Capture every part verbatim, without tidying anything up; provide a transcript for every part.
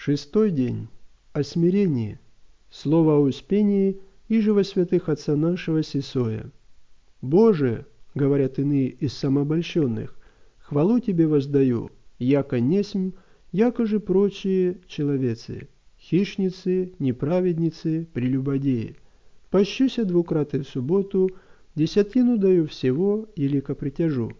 Шестой день. О смирении. Слово о Успении и же во святых отца нашего Сисоя. «Боже, — говорят иные из самообольщенных, — хвалу Тебе воздаю, яко несмь, яко же прочие человецы, хищницы, неправедницы, прелюбодеи. Пощуся двукратно в субботу, десятину даю всего, илико притяжу».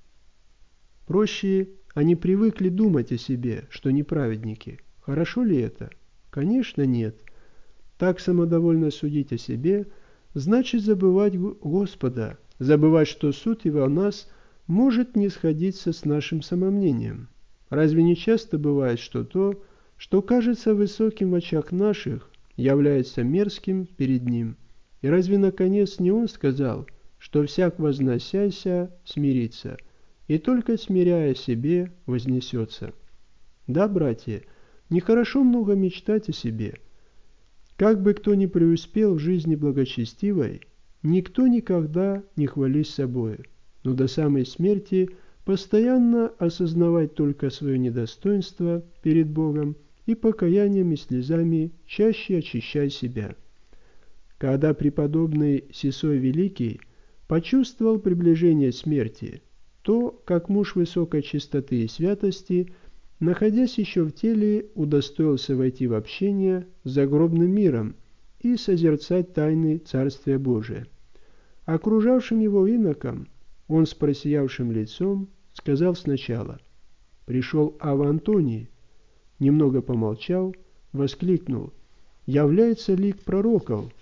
Прощие, они привыкли думать о себе, что неправедники. Хорошо ли это? Конечно, нет. Так самодовольно судить о себе, значит забывать Господа, забывать, что суд Его о нас может не сходиться с нашим самомнением. Разве не часто бывает, что то, что кажется высоким в очах наших, является мерзким перед Ним? И разве, наконец, не Он сказал, что всяк возносяся смирится, и только смиряя себе вознесется? Да, братья, нехорошо много мечтать о себе. Как бы кто ни преуспел в жизни благочестивой, никто никогда не хвались собою, но до самой смерти постоянно осознавать только свое недостоинство перед Богом и покаянием и слезами чаще очищай себя. Когда преподобный Сисой Великий почувствовал приближение смерти, то, как муж высокой чистоты и святости, находясь еще в теле, удостоился войти в общение с загробным миром и созерцать тайны Царствия Божия. Окружавшим его инокам он с просиявшим лицом сказал сначала: «Пришел Ава Антоний», немного помолчал, воскликнул: «Является лик пророков».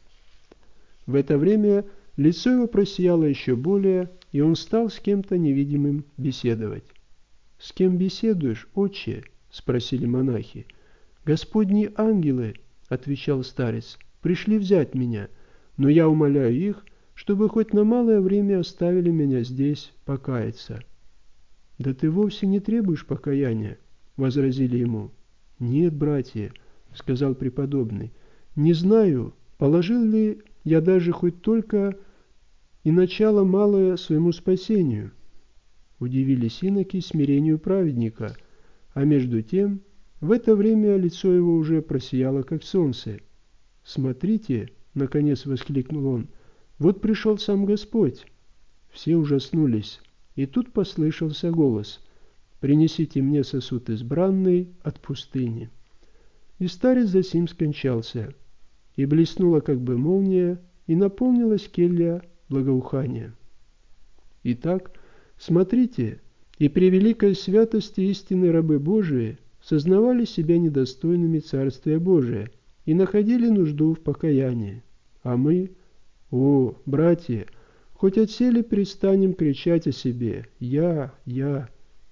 В это время лицо его просияло еще более, и он стал с кем-то невидимым беседовать. «С кем беседуешь, отче?» — спросили монахи. «Господни ангелы, — отвечал старец, — пришли взять меня, но я умоляю их, чтобы хоть на малое время оставили меня здесь покаяться». «Да ты вовсе не требуешь покаяния», — возразили ему. «Нет, братья, — сказал преподобный, — не знаю, положил ли я даже хоть только и начало малое своему спасению». Удивились иноки смирению праведника, а между тем в это время лицо его уже просияло, как солнце. «Смотрите, — наконец воскликнул он, — вот пришел сам Господь». Все ужаснулись, и тут послышался голос: «Принесите мне сосуд избранный от пустыни». И старец засим скончался, и блеснула как бы молния, и наполнилась келья благоухания. Итак, смотрите, и при великой святости истины рабы Божии сознавали себя недостойными Царствия Божия и находили нужду в покаянии. А мы, о, братья, хоть отсели перестанем кричать о себе: «Я, я».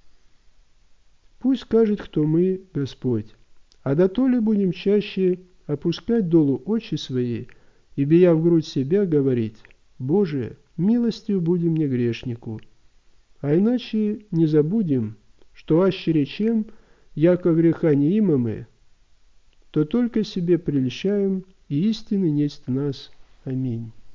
Пусть скажет, кто мы, Господь, а дотоле будем чаще опускать долу очи свои и, бия в грудь себя, говорить: «Боже, милостью буди мне грешнику». А иначе не забудем, что аще речем, яко греха не имаме, то только себе прельщаем, и истины несть в нас. Аминь.